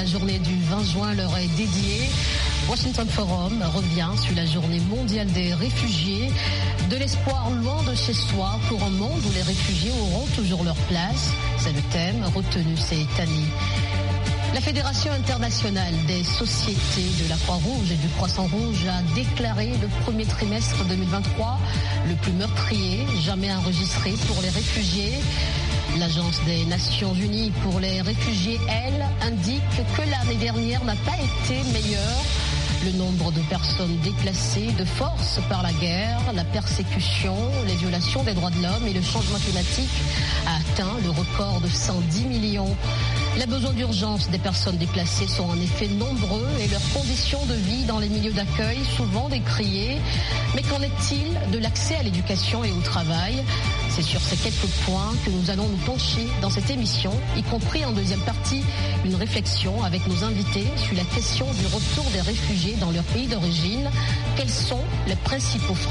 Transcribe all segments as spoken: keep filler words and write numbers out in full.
la journée du vingt juin leur est dédiée. Washington Forum revient sur la journée mondiale des réfugiés. De l'espoir loin de chez soi pour un monde où les réfugiés auront toujours leur place. C'est le thème retenu cette année. La Fédération internationale des sociétés de la Croix-Rouge et du Croissant-Rouge a déclaré le premier trimestre deux mille vingt-trois le plus meurtrier jamais enregistré pour les réfugiés. L'Agence des Nations Unies pour les réfugiés, elle, indique que l'année dernière n'a pas été meilleure. Le nombre de personnes déplacées de force par la guerre, la persécution, les violations des droits de l'homme et le changement climatique a atteint le record de cent dix millions. Les besoins d'urgence des personnes déplacées sont en effet nombreux et leurs conditions de vie dans les milieux d'accueil souvent décriées. Mais qu'en est-il de l'accès à l'éducation et au travail ? C'est sur ces quelques points que nous allons nous pencher dans cette émission, y compris en deuxième partie, une réflexion avec nos invités sur la question du retour des réfugiés dans leur pays d'origine. Quels sont les principaux freins ?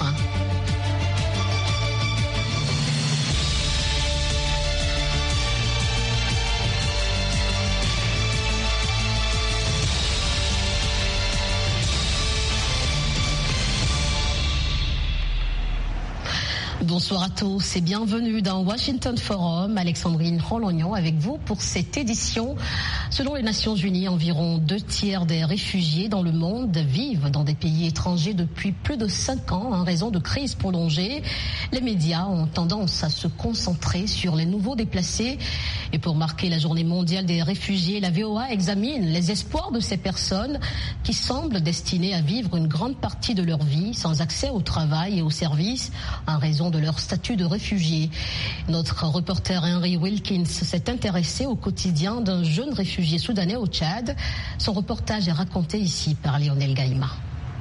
Bonsoir à tous et bienvenue dans Washington Forum. Alexandrine Rolognon avec vous pour cette édition. Selon les Nations Unies, environ deux tiers des réfugiés dans le monde vivent dans des pays étrangers depuis plus de cinq ans en raison de crises prolongées. Les médias ont tendance à se concentrer sur les nouveaux déplacés. Et pour marquer la journée mondiale des réfugiés, la V O A examine les espoirs de ces personnes qui semblent destinées à vivre une grande partie de leur vie sans accès au travail et aux services en raison de leur statut de réfugié. Notre reporter Henry Wilkins s'est intéressé au quotidien d'un jeune réfugié soudanais au Tchad. Son reportage est raconté ici par Lionel Gaïma.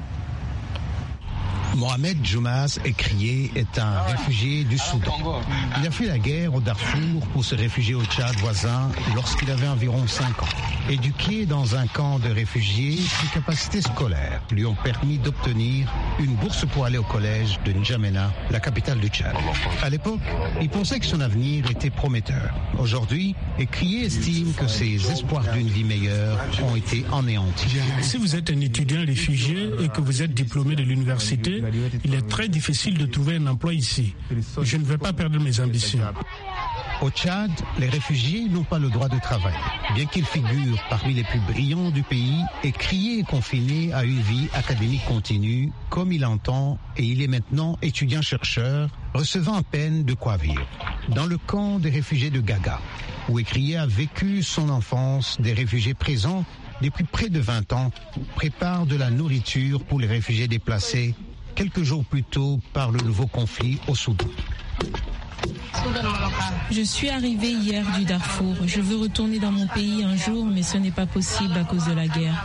Mohamed Joumaz Ekriye est un réfugié du Soudan. Il a fui la guerre au Darfour pour se réfugier au Tchad voisin lorsqu'il avait environ cinq ans. Éduqué dans un camp de réfugiés, ses capacités scolaires lui ont permis d'obtenir une bourse pour aller au collège de N'Djamena, la capitale du Tchad. À l'époque, il pensait que son avenir était prometteur. Aujourd'hui, Ekriye estime que ses espoirs d'une vie meilleure ont été anéantis. Si vous êtes un étudiant réfugié et que vous êtes diplômé de l'université, il est très difficile de trouver un emploi ici. Je ne vais pas perdre mes ambitions. Au Tchad, les réfugiés n'ont pas le droit de travailler. Bien qu'ils figurent parmi les plus brillants du pays, Ekriye est confiné à une vie académique continue, comme il entend, et il est maintenant étudiant-chercheur, recevant à peine de quoi vivre. Dans le camp des réfugiés de Gaga, où Ekriye a vécu son enfance, des réfugiés présents depuis près de vingt ans préparent de la nourriture pour les réfugiés déplacés quelques jours plus tôt par le nouveau conflit au Soudan. Je suis arrivée hier du Darfour. Je veux retourner dans mon pays un jour, mais ce n'est pas possible à cause de la guerre.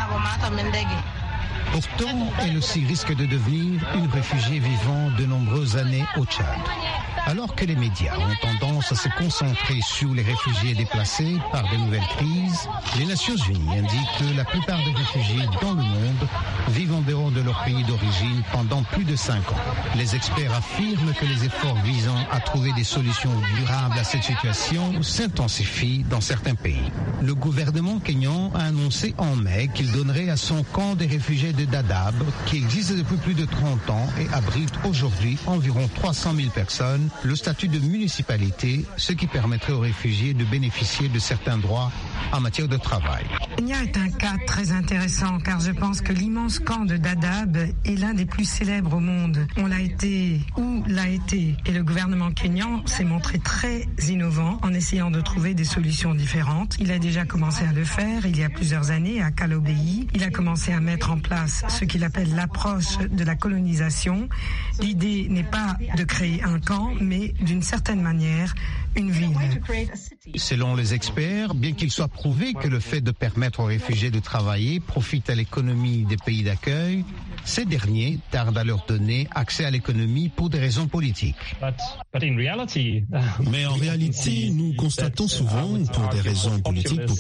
Pourtant, elle aussi risque de devenir une réfugiée vivant de nombreuses années au Tchad. Alors que les médias ont tendance à se concentrer sur les réfugiés déplacés par de nouvelles crises, les Nations Unies indiquent que la plupart des réfugiés dans le monde vivent en dehors de leur pays d'origine pendant plus de cinq ans. Les experts affirment que les efforts visant à trouver des solutions durables à cette situation s'intensifient dans certains pays. Le gouvernement kényan a annoncé en mai qu'il donnerait à son camp des réfugiés de Dadaab, qui existe depuis plus de trente ans et abrite aujourd'hui environ trois cent mille personnes, le statut de municipalité, ce qui permettrait aux réfugiés de bénéficier de certains droits en matière de travail. Kenya est un cas très intéressant car je pense que l'immense camp de Dadaab est l'un des plus célèbres au monde. On l'a été ou l'a été et le gouvernement kényan s'est montré très innovant en essayant de trouver des solutions différentes. Il a déjà commencé à le faire il y a plusieurs années à Kalobéi. Il a commencé à mettre en place ce qu'il appelle l'approche de la colonisation. L'idée n'est pas de créer un camp, mais d'une certaine manière, une ville. Selon les experts, bien qu'il soit prouvé que le fait de permettre aux réfugiés de travailler profite à l'économie des pays d'accueil, ces derniers tardent à leur donner accès à l'économie pour des raisons politiques. Mais en réalité, nous constatons souvent, pour des raisons politiques, pour